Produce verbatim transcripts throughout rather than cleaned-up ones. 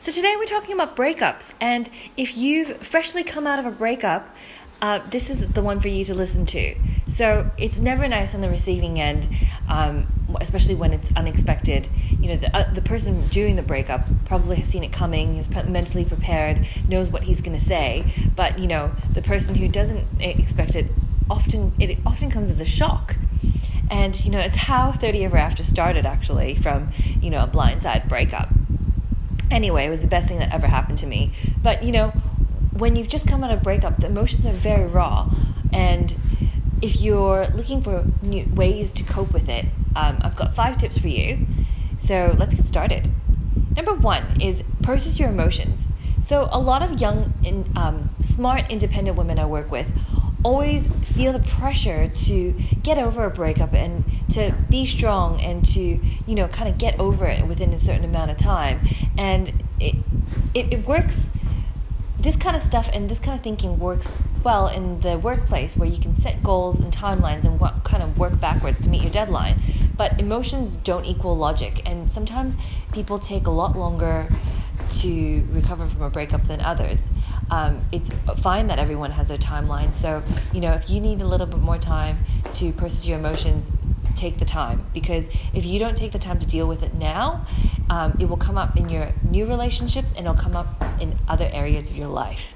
So today we're talking about breakups, and if you've freshly come out of a breakup, uh, this is the one for you to listen to. So it's never nice on the receiving end, um, especially when it's unexpected. You know, the, uh, the person doing the breakup probably has seen it coming, is mentally prepared, knows what he's going to say, but you know, the person who doesn't expect it, often it often comes as a shock. And you know, it's how thirty Ever After started, actually, from you know a blindside breakup. Anyway, it was the best thing that ever happened to me. But, you know, when you've just come out of a breakup, the emotions are very raw. And if you're looking for new ways to cope with it, um, I've got five tips for you. So let's get started. Number one is process your emotions. So a lot of young, in, um, smart, independent women I work with always feel the pressure to get over a breakup and to be strong and to, you know, kind of get over it within a certain amount of time. And it, it, it works, this kind of stuff and this kind of thinking works well in the workplace where you can set goals and timelines and what kind of work backwards to meet your deadline. But emotions don't equal logic, and sometimes people take a lot longer to recover from a breakup than others. Um, it's fine that everyone has their timeline. So, you know, if you need a little bit more time to process your emotions, take the time. Because if you don't take the time to deal with it now, um, it will come up in your new relationships and it'll come up in other areas of your life.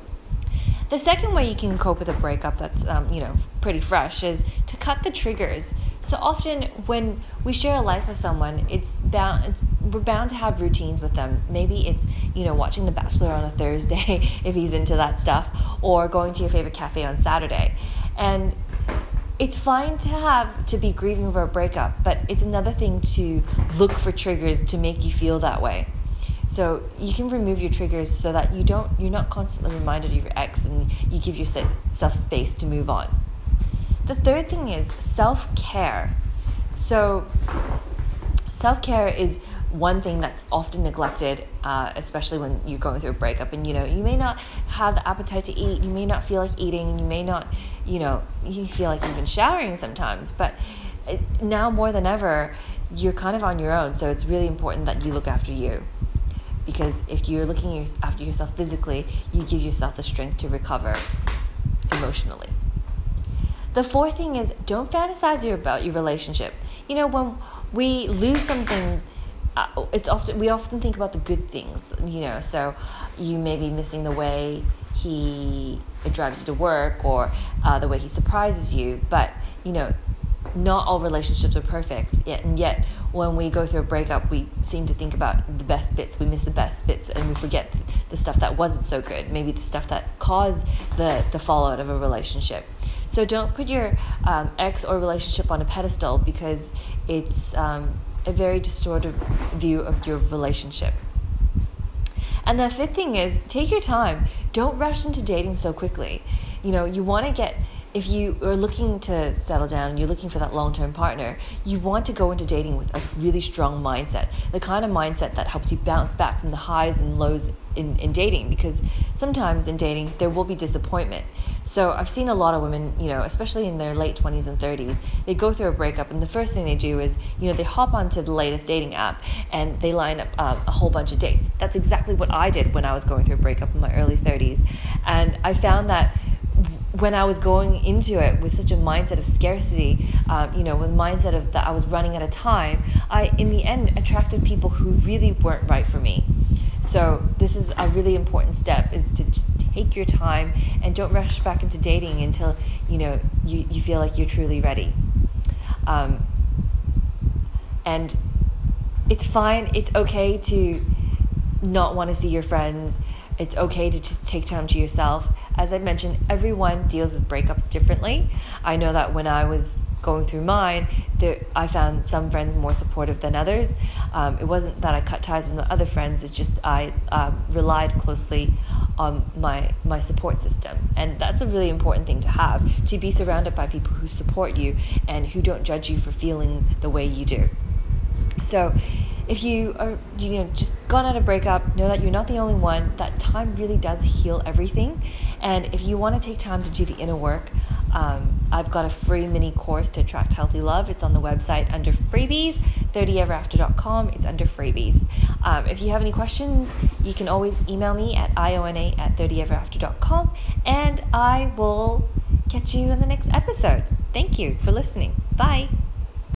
The second way you can cope with a breakup that's, um, you know, pretty fresh is to cut the triggers. So often when we share a life with someone, it's bound, it's, we're bound to have routines with them. Maybe it's, you know, watching The Bachelor on a Thursday if he's into that stuff, or going to your favorite cafe on Saturday. And it's fine to have to be grieving over a breakup, but it's another thing to look for triggers to make you feel that way. So you can remove your triggers so that you don't, you're not constantly reminded of your ex, and you give yourself space to move on. The third thing is self-care. So self-care is one thing that's often neglected, uh, especially when you're going through a breakup. And, you know, you may not have the appetite to eat. You may not feel like eating. You may not, you know, you feel like even showering sometimes. But it, now more than ever, you're kind of on your own. So it's really important that you look after you. Because if you're looking after yourself physically, you give yourself the strength to recover emotionally. The fourth thing is, don't fantasize about your relationship. You know, when we lose something, uh, it's often we often think about the good things. You know, so you may be missing the way he drives you to work, or uh, the way he surprises you. But you know, not all relationships are perfect. Yet, and yet, when we go through a breakup, we seem to think about the best bits. We miss the best bits, and we forget the stuff that wasn't so good. Maybe the stuff that caused the the fallout of a relationship. So don't put your um, ex or relationship on a pedestal, because it's um, a very distorted view of your relationship. And the fifth thing is, take your time. Don't rush into dating so quickly. You know, you want to get, if you are looking to settle down and you're looking for that long-term partner, you want to go into dating with a really strong mindset, the kind of mindset that helps you bounce back from the highs and lows in, in dating, because sometimes in dating there will be disappointment. So I've seen a lot of women, you know, especially in their late twenties and thirties, they go through a breakup, and the first thing they do is, you know, they hop onto the latest dating app and they line up um, a whole bunch of dates. That's exactly what I did when I was going through a breakup in my early thirties. And I found that when I was going into it with such a mindset of scarcity, um, you know, with a mindset of that I was running out of time, I, in the end, attracted people who really weren't right for me. So this is a really important step, is to just take your time and don't rush back into dating until, you know, you, you feel like you're truly ready. Um, and it's fine. It's okay to not want to see your friends. It's okay to just take time to yourself. As I mentioned, everyone deals with breakups differently. I know that when I was going through mine, there, I found some friends more supportive than others. Um, it wasn't that I cut ties with my other friends. It's just I um, relied closely on my my support system. And that's a really important thing to have, to be surrounded by people who support you and who don't judge you for feeling the way you do. So if you are, you know, just gone out of breakup, know that you're not the only one. That time really does heal everything. And if you want to take time to do the inner work, um, I've got a free mini course to attract healthy love. It's on the website under freebies, thirty ever after dot com. It's under freebies. Um, if you have any questions, you can always email me at iona at thirty ever after dot com, and I will catch you in the next episode. Thank you for listening. Bye.